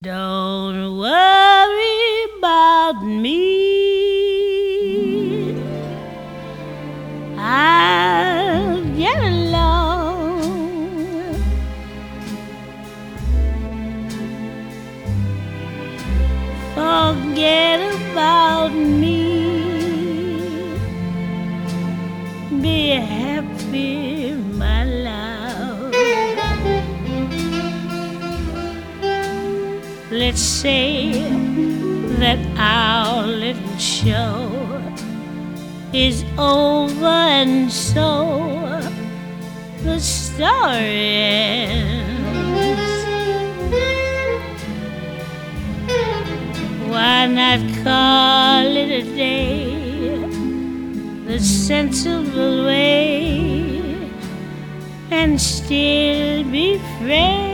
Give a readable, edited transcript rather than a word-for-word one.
Don't worry about me. I'll get along. Forget about me. Be happy, my love. Let's say that our little show is over, and so the story ends. Why not call it a day the sensible way and still be friends?